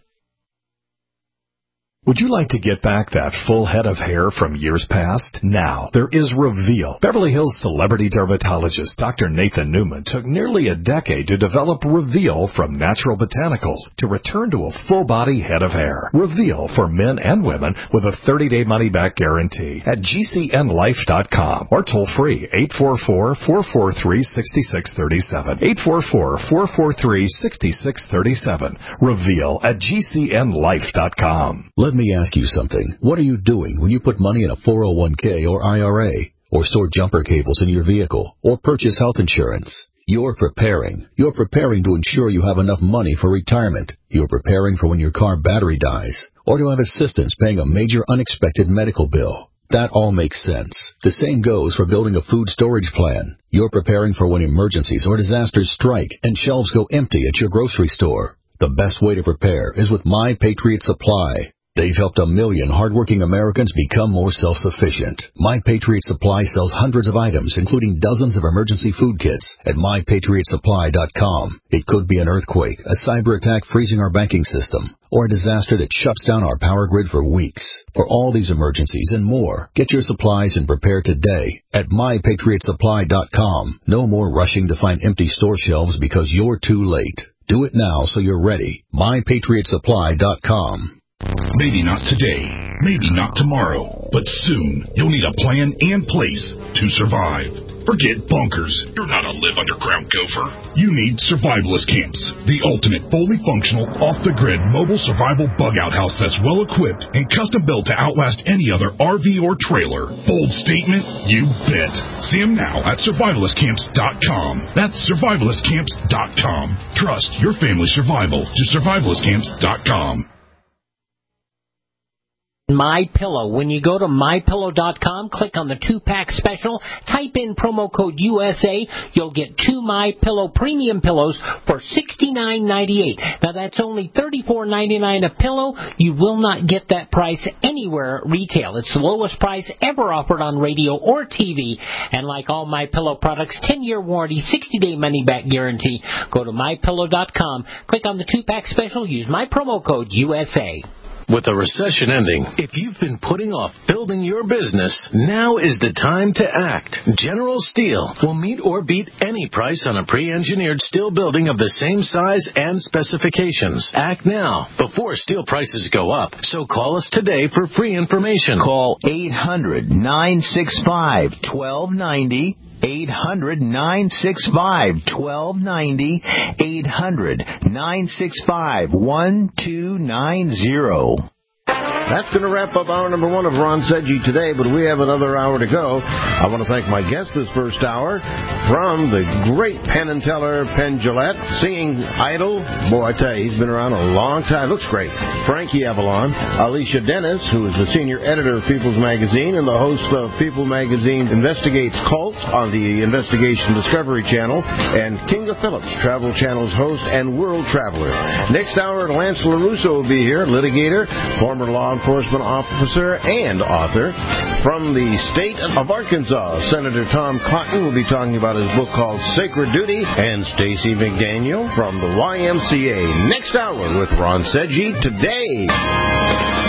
Would you like to get back that full head of hair from years past? Now, there is Reveal. Beverly Hills celebrity dermatologist Doctor Nathan Newman took nearly a decade to develop Reveal from natural botanicals to return to a full-body head of hair. Reveal for men and women with a thirty-day money-back guarantee at G C N life dot com or toll-free eight four four, four four three, six six three seven. eight four four, four four three, six six three seven. Reveal at G C N life dot com. Let me ask you something. What are you doing when you put money in a four oh one k or I R A, or store jumper cables in your vehicle, or purchase health insurance? You're preparing. You're preparing to ensure you have enough money for retirement. You're preparing for when your car battery dies, or to have assistance paying a major unexpected medical bill. That all makes sense. The same goes for building a food storage plan. You're preparing for when emergencies or disasters strike and shelves go empty at your grocery store. The best way to prepare is with My Patriot Supply. They've helped a million hardworking Americans become more self-sufficient. My Patriot Supply sells hundreds of items, including dozens of emergency food kits at my patriot supply dot com. It could be an earthquake, a cyber attack freezing our banking system, or a disaster that shuts down our power grid for weeks. For all these emergencies and more, get your supplies and prepare today at my patriot supply dot com. No more rushing to find empty store shelves because you're too late. Do it now so you're ready. my patriot supply dot com. Maybe not today, maybe not tomorrow, but soon you'll need a plan and place to survive. Forget bunkers. You're not a live underground gopher. You need Survivalist Camps, the ultimate fully functional, off-the-grid mobile survival bug-out house that's well-equipped and custom-built to outlast any other R V or trailer. Bold statement? You bet. See them now at survivalist camps dot com. That's survivalist camps dot com. Trust your family's survival to survivalist camps dot com. MyPillow. When you go to my pillow dot com, click on the two-pack special, type in promo code U S A, you'll get two MyPillow premium pillows for sixty-nine ninety-eight. Now that's only thirty-four ninety-nine a pillow. You will not get that price anywhere at retail. It's the lowest price ever offered on radio or T V. And like all MyPillow products, ten-year warranty, sixty-day money-back guarantee. Go to my pillow dot com, click on the two-pack special, use my promo code U S A. With the recession ending, if you've been putting off building your business, now is the time to act. General Steel will meet or beat any price on a pre-engineered steel building of the same size and specifications. Act now before steel prices go up. So call us today for free information. Call eight hundred nine six five one two nine zero. eight hundred nine six five one two nine zero. eight hundred nine six five one two nine zero. That's going to wrap up hour number one of Ron Sedgy today, but we have another hour to go. I want to thank my guest this first hour from the great Penn and Teller, Penn Jillette, singing Idol. Boy, I tell you, he's been around a long time. Looks great. Frankie Avalon, Alicia Dennis, who is the senior editor of People's Magazine and the host of People Magazine Investigates Cults on the Investigation Discovery Channel, and Kinga Phillips, Travel Channel's host and world traveler. Next hour, Lance LaRusso will be here, litigator, former law enforcement officer and author. From the state of Arkansas, Senator Tom Cotton will be talking about his book called Sacred Duty, and Stacey McDaniel from the Y M C A. Next hour with Ron Sedgy today.